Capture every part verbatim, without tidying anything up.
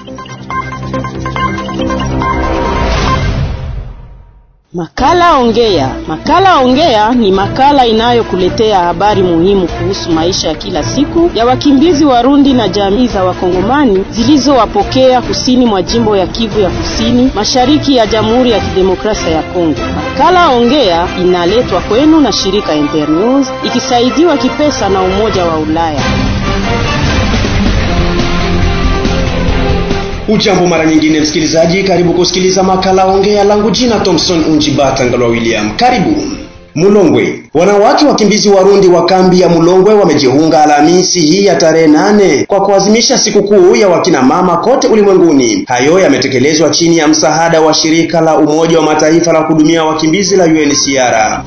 Makala Ongea. Makala Ongea ni makala inayokuletea habari muhimu kuhusu maisha ya kila siku ya wakimbizi Warundi na jamii za Wakongomani zilizowapokea kusini mwa jimbo ya Kivu ya Kusini, mashariki ya Jamhuri ya Kidemokrasia ya Kongo. Makala Ongea inaletwa kwenu na shirika Internews ikisaidiwa kipesa na Umoja wa Ulaya. Ujambo mara nyingine msikilizaji, karibu kusikiliza makala Ongea. Langu jina Thompson Unjibata Ngalwa William. Karibu. Mulongwe. Wanawake wakimbizi Warundi wa kambi ya Mulongwe wamejiunga Alhamisi hii ya tarehe nane kwa kuadhimisha sikukuu ya wakina mama kote ulimwenguni. Hayo yametekelezwa chini ya msaada wa shirika la Umoja wa Mataifa la kuhudumia wakimbizi la U N H C R.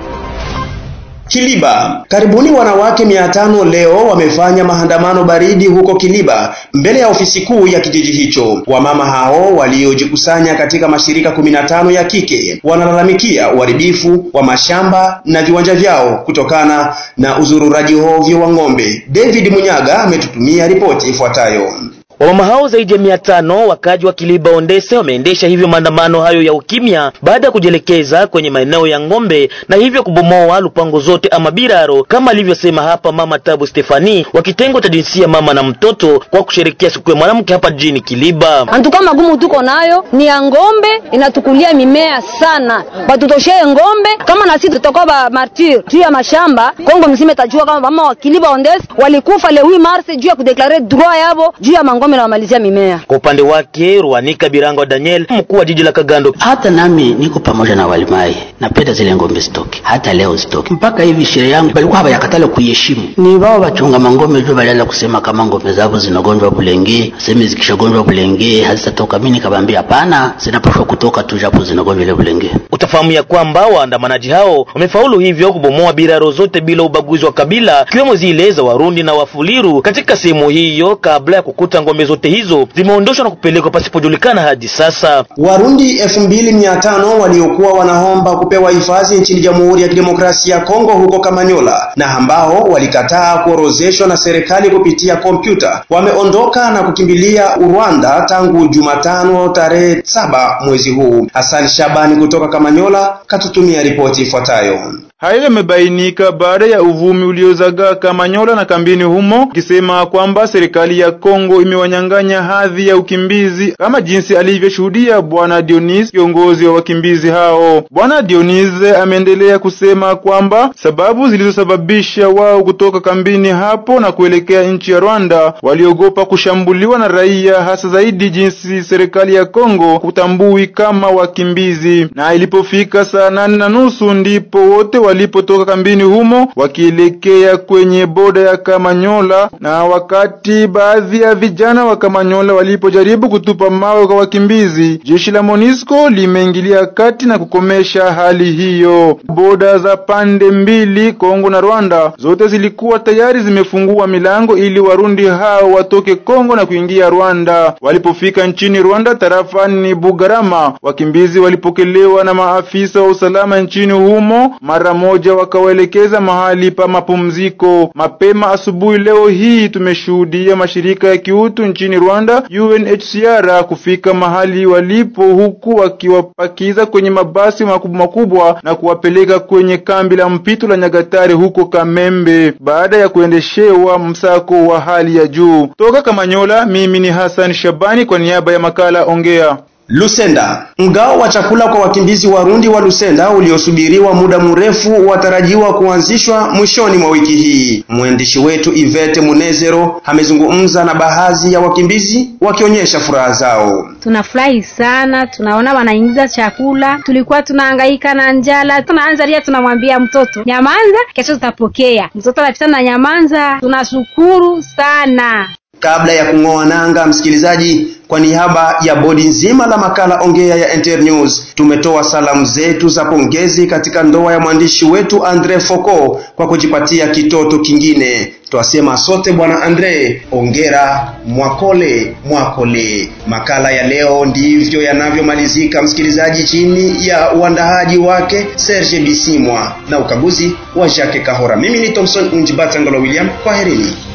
Kiliba. Karibuni wanawake mia tano leo wamefanya maandamano baridi huko Kiliba mbele ya ofisi kuu ya kijiji hicho. Wamama hao waliojikusanya katika mashirika kumi na tano ya kike wanalalamikia uharibifu wa mashamba na viwanja vyao kutokana na uzururaji hovyo wa ng'ombe. David Munyaga ametutumia ripoti ifuatayo. Wamama hao zaidi ya mia tano wakaji wa Kiliba Ondese wameendesha hivyo maandamano hayo ya ukimya baada ya kujelekeza kwenye maeneo ya ng'ombe na hivyo kubomoa lupango zote ama biraro, kama alivyosema hapa Mama Tabu Stefani wa kitengo cha jinsia mama na mtoto kwa kusherehekea siku ya mwanamke hapa jijini Kiliba. Antuka magumu tuko nayo ni ya ng'ombe, inatukulia mimea sana. Batutoshee ng'ombe kama na sisi tutakuwa ba martyr juu ya mashamba. Kongo mzima itajua kama mama wa Kiliba Ondese walikufa le huit mars juu ya kudeklare droit yabo juu ya mangombe na wamalizia mimea. Kwa upande wake Ruanika Birango Daniel, mkuu wa jiji la Kagando: hata nami niko pamoja na walimai, napenda zile ngombe stoki, hata leo stoki. Mpaka hivi sheria yangu balikuwa habayakatala kuiheshimu. Ni wao wachunga mangombe ndio balala kusema kama ngombe zao zinagonjwa bulenge, sema zikishagonjwa bulenge hazitatoka. Mimi nikabambia hapana, zinapaswa kutoka tu japo zinagonjwa ile bulenge. Utafahamu ya kwamba waandamanaji hao wamefaulu hivyo kubomoa biraro zote bila ubaguzi wa kabila, kiwemo zile za Warundi na Wafuliru katika sehemu hiyo, kabla ya kukuta ngombe zote hizo zimeondoshwa na kupelekwa pasipojulikana hadi sasa. Warundi elfu mbili mia tano waliokuwa wanaomba kupewa hifadhi nchini Jamhuri ya Kidemokrasia ya Kongo huko Kamanyola na ambao walikataa kuorozeshwa na serikali kupitia kompyuta wameondoka na kukimbilia Rwanda tangu Jumatano tarehe saba mwezi huu. Hassan Shabani kutoka Kamanyola katutumia ripoti ifuatayo. Haya yamebainika baada ya uvumi uliozagaa Kamanyola na kambini humo kisema kwamba serikali ya Kongo imewanyang'anya hadhi ya ukimbizi, kama jinsi alivyoshuhudia Bwana Dionis, kiongozi wa wakimbizi hao. Bwana Dionis ameendelea kusema kwamba sababu zilizosababisha wao kutoka kambini hapo na kuelekea nchi ya Rwanda, waliogopa kushambuliwa na raia, hasa zaidi jinsi serikali ya Kongo kutambui kama wakimbizi. Na ilipofika saa nane na nusu ndipo wote walipotoka kambini humo wakielekea kwenye boda ya Kamanyola, na wakati baadhi ya vijana wa Kamanyola walipojaribu kutupa mawe kwa wakimbizi, jeshi la MONUSCO limeingilia kati na kukomesha hali hiyo. Boda za pande mbili, Kongo na Rwanda, zote zilikuwa tayari zimefungua milango ili Warundi hao watoke Kongo na kuingia Rwanda. Walipofika nchini Rwanda tarafani Bugarama, wakimbizi walipokelewa na maafisa wa usalama nchini humo, mara moja wakawaelekeza mahali pa mapumziko. Mapema asubuhi leo hii tumeshuhudia mashirika ya kiutu nchini Rwanda, U N H C R, kufika mahali walipo huku wakiwapakiza kwenye mabasi makubwa makubwa na kuwapeleka kwenye kambi la mpito la Nyagatare huko Kamembe baada ya kuendeshewa msako wa hali ya juu. Toka Kamanyola, mimi ni Hassan Shabani kwa niaba ya makala Ongea. Lusenda. Mgao wa chakula kwa wakimbizi Warundi wa Lusenda uliosubiriwa muda mrefu watarajiwa kuanzishwa mwishoni mwa wiki hii. Mwandishi wetu Ivete Munezero amezungumza na baadhi ya wakimbizi wakionyesha furaha zao. Tunafurahi sana, tunaona wanaingiza chakula. Tulikuwa tunahangaika na njala. Tunaanza ria tunamwambia mtoto, "Nyamanza, kesho tutapokea." Mtoto anapita na nyamanza. Tunashukuru sana. Kabla ya kung'oa nanga, msikilizaji, kwa niaba ya bodi nzima la makala Ongea ya Internews, tumetoa salamu zetu za pongezi katika ndoa ya mwandishi wetu Andre Foko kwa kujipatia kitoto kingine. Tuasema sote bwana Andre, ongera, mwakole, mwakole. Makala ya leo ndivyo yanavyomalizika msikilizaji, chini ya uandahaji wake Serge Bisimwa na ukaguzi wa Jacques Kahora. Mimi ni Thompson Unjibata Ngalo William, kwaherini.